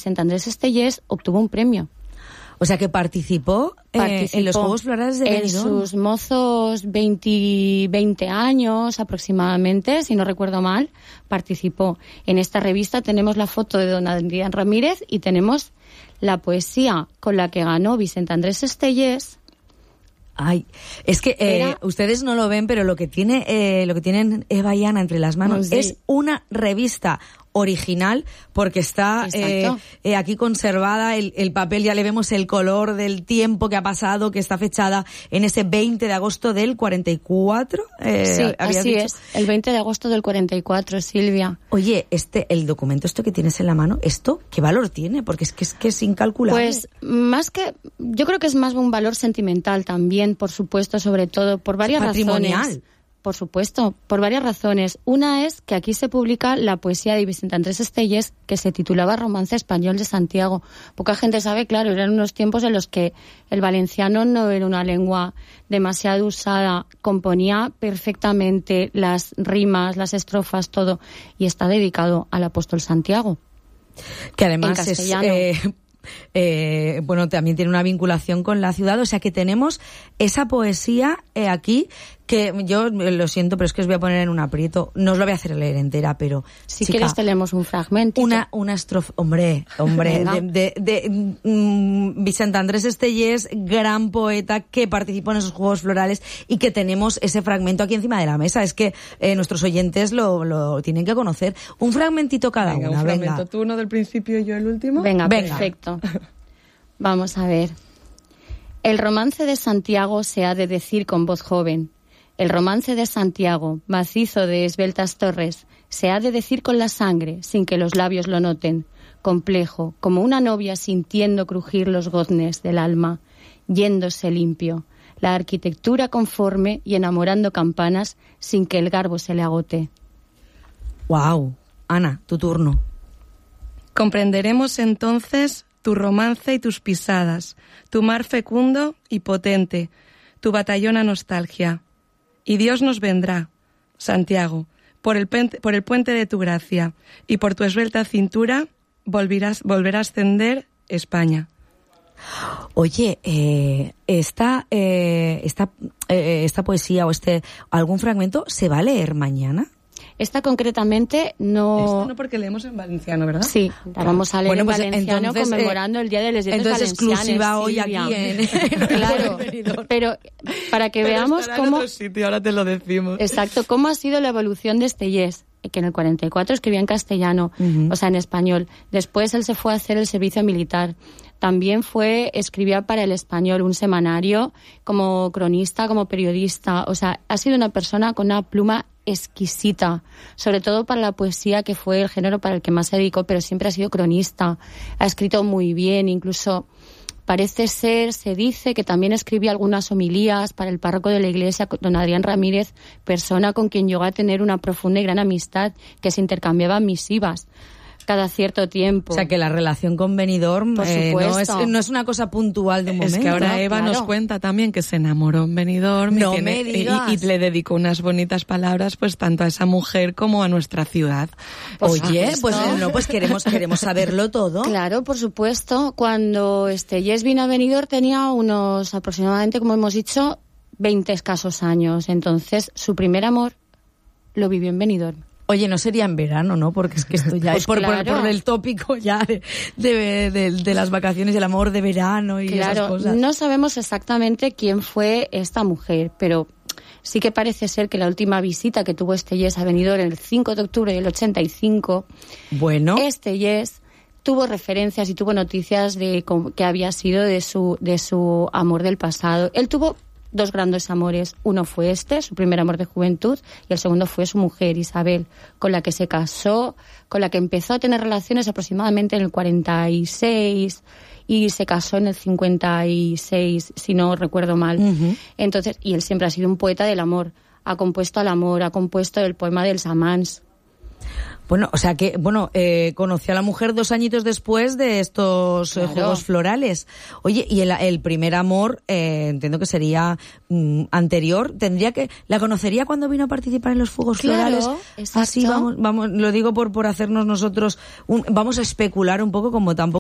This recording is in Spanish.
Vicent Andrés Estellés obtuvo un premio. O sea que participó en los Juegos Florales de Benidorm. En sus mozos 20 años aproximadamente, si no recuerdo mal, participó. En esta revista tenemos la foto de don Adrián Ramírez y tenemos la poesía con la que ganó Vicent Andrés Estellés. Ay, es que ustedes no lo ven, pero lo que tienen Eva y Ana entre las manos es una revista original, porque está aquí conservada el papel, ya le vemos el color del tiempo que ha pasado, que está fechada en ese 20 de agosto del 44. Sí, así dicho. Es, el 20 de agosto del 44, Silvia. Oye, el documento que tienes en la mano, ¿qué valor tiene? Porque es que es incalculable. Pues yo creo que es más un valor sentimental también, por supuesto, sobre todo por varias razones. Por supuesto, por varias razones. Una es que aquí se publica la poesía de Vicent Andrés Estellés, que se titulaba Romance Español de Santiago. Poca gente sabe, claro, eran unos tiempos en los que el valenciano no era una lengua demasiado usada, componía perfectamente las rimas, las estrofas, todo, y está dedicado al apóstol Santiago. Que además es... también tiene una vinculación con la ciudad, o sea que tenemos esa poesía aquí, que yo lo siento, pero es que os voy a poner en un aprieto, no os lo voy a hacer leer entera, pero si quieres te leemos un fragmento. Una estrofa, hombre, de Vicent Andrés Estellés, gran poeta que participó en esos Juegos Florales y que tenemos ese fragmento aquí encima de la mesa. Es que nuestros oyentes lo tienen que conocer. Un fragmentito cada una. Un fragmento, tú uno del principio y yo el último. Venga. Perfecto. Vamos a ver. El romance de Santiago se ha de decir con voz joven. El romance de Santiago, macizo de esbeltas torres, se ha de decir con la sangre, sin que los labios lo noten, complejo, como una novia sintiendo crujir los goznes del alma, yéndose limpio, la arquitectura conforme y enamorando campanas sin que el garbo se le agote. ¡Wow! Ana, tu turno. Comprenderemos entonces tu romance y tus pisadas, tu mar fecundo y potente, tu batallona nostalgia. Y Dios nos vendrá, Santiago, por el puente de tu gracia, y por tu esbelta cintura volverá a ascender España. Oye, esta poesía o algún fragmento se va a leer mañana. Esta concretamente no... Esta no, porque leemos en valenciano, ¿verdad? Sí, la vamos a leer en valenciano, entonces, conmemorando el Día de las Letras Valencianas. Entonces exclusiva hoy Silvia. Aquí en claro, pero para que veamos cómo... En otro sitio, ahora te lo decimos. Exacto, cómo ha sido la evolución de Estellés, que en el 44 escribía en castellano, o sea, en español. Después él se fue a hacer el servicio militar. También escribía para El Español, un semanario, como cronista, como periodista. O sea, ha sido una persona con una pluma exquisita, sobre todo para la poesía, que fue el género para el que más se dedicó, pero siempre ha sido cronista. Ha escrito muy bien, incluso parece ser, se dice que también escribía algunas homilías para el párroco de la iglesia, don Adrián Ramírez, persona con quien llegó a tener una profunda y gran amistad, que se intercambiaban misivas cada cierto tiempo. O sea, que la relación con Benidorm no es una cosa puntual de un momento. Es que ahora Eva nos cuenta también que se enamoró en Benidorm y le dedicó unas bonitas palabras, pues tanto a esa mujer como a nuestra ciudad. Oye, pues queremos saberlo todo. Claro, por supuesto. Cuando Estellés vino a Benidorm tenía unos aproximadamente, como hemos dicho, 20 escasos años. Entonces, su primer amor lo vivió en Benidorm. Oye, no sería en verano, ¿no? Porque es que esto ya pues es por el tópico ya de las vacaciones, el amor de verano y esas cosas. No sabemos exactamente quién fue esta mujer, pero sí que parece ser que la última visita que tuvo Estellés a Benidorm el 5 de octubre del 85, Estellés tuvo referencias y tuvo noticias de que había sido de su amor del pasado. Él tuvo dos grandes amores. Uno fue su primer amor de juventud, y el segundo fue su mujer, Isabel, con la que se casó, con la que empezó a tener relaciones aproximadamente en el 46 y se casó en el 56, si no recuerdo mal. Uh-huh. Entonces, y él siempre ha sido un poeta del amor. Ha compuesto al amor, ha compuesto el poema del Samans. Bueno, o sea que, conoció a la mujer 2 añitos después de estos Juegos Florales. Oye, y el primer amor, entiendo que sería anterior, ¿la conocería cuando vino a participar en los Juegos Florales? Exacto. Así vamos, lo digo por hacernos nosotros, vamos a especular un poco, como tampoco